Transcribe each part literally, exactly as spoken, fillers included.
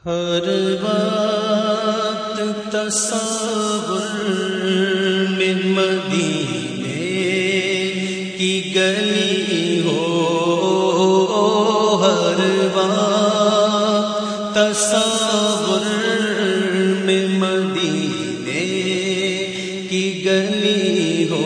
ہر وقت تصور میں مدینے کی گلی ہو، ہر وقت تصور میں مدینے کی گلی ہو،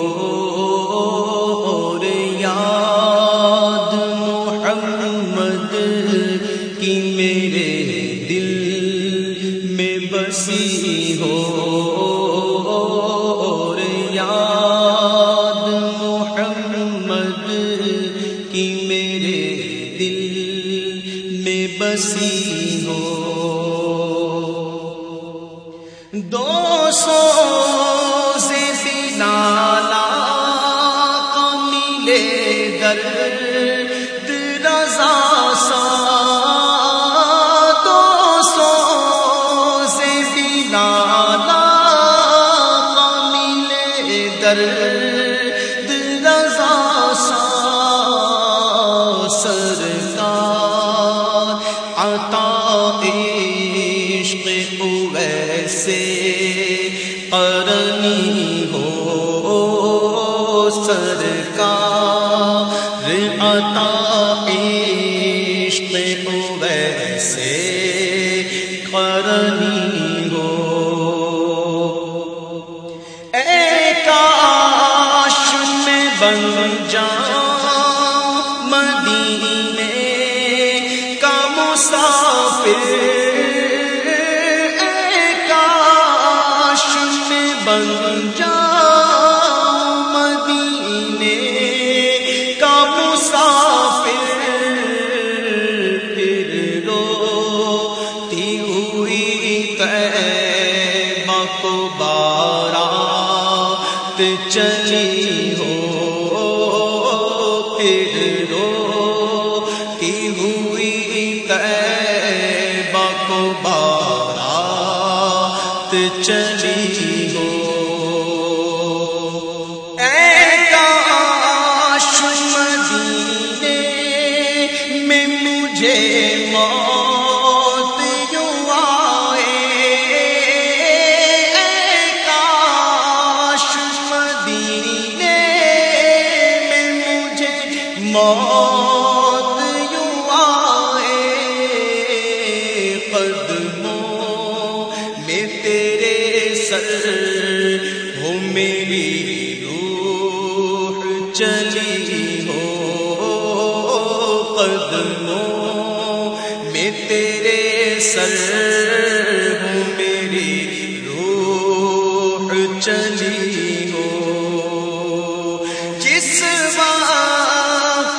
اور یاد محمد کی میرے دل میں بسی ہو، اور یاد محمد کی میرے دل میں بسی ہو۔ دو سو سے سنالا کا ملے درد رضا سا، دو سو سے سنالا کا ملے درد رضا سا، سرکار عطا عشق ویسے قرنی ہو، سرکار عطا عشق ویسے قرنی ہو۔ اے کاش میں بن جاؤں مدینے کا مسافر، بن جاؤں مدینے کا مسافر، پھر روتی ہوئی طیبہ کو بارات چلی ہو، پھر روتی ہوئی طیبہ کو بارات چلی ہو۔ موت یوں آئے، کاش مدینے میں مجھے موت یوں آئے، قدموں میں تیرے سر ہو میری روح چلی ہو، قدموں میں تیرے سر ہوں میری روح چلی ہو۔ جس وقت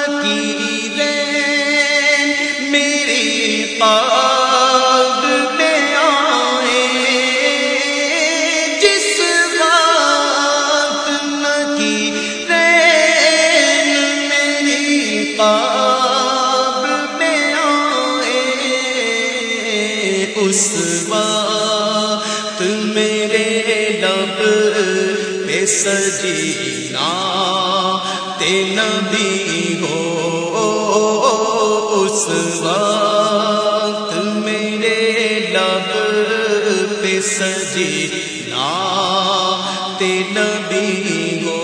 نکیریں میری قلب میں آئے، جس وقت نکیریں میری قلب اس وقت میرے لب پہ سجینا تے نبی ہو، اس وقت میرے لب پہ سجینا تے نبی ہو۔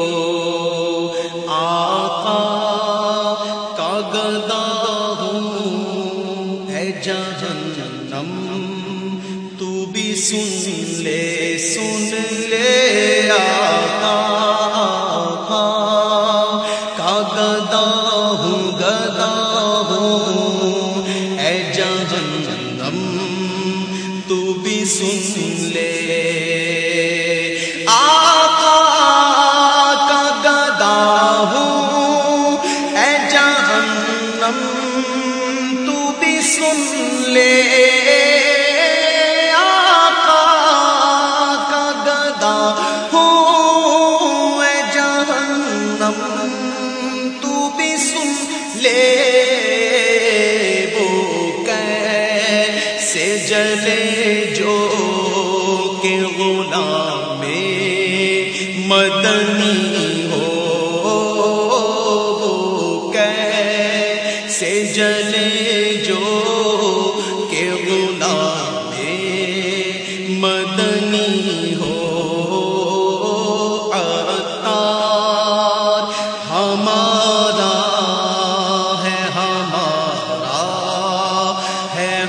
آقا کا گدا ہوں ہے جہنم، تو بھی سن لے سن لے، آقا کا گدا ہوں گدا ہوں اے جہنم، تو بھی سن لے، آقا کا گدا ہوں اے جہنم، تو بھی سن لے، لے وہ کیسے جلے جو کہ غلام مدنی ہو، وہ کیسے جلے جو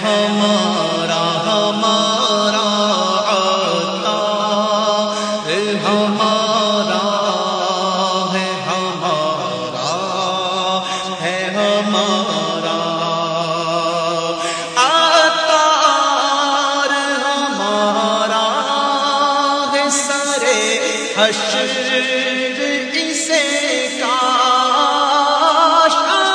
ہمارا ہمارا عطار ہمارا ہے ہمارا ہے ہمارا عطار ہمارا ہے سرے حشر اسے کاش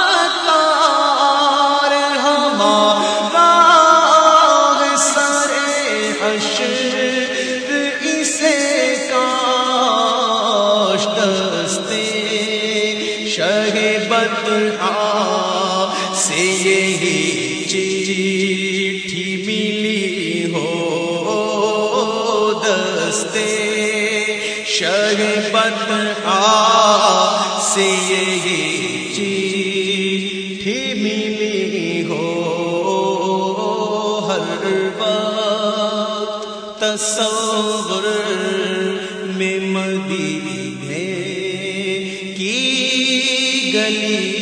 عطار ہمارا ہے سرے حشر اسے کاش دستے شہ بدعا سے یہی چٹھی ملی ہو دستے شہ بدعا سے یہی چٹھی ملی ہو ہر وقت تصور میں مدینے کی گلی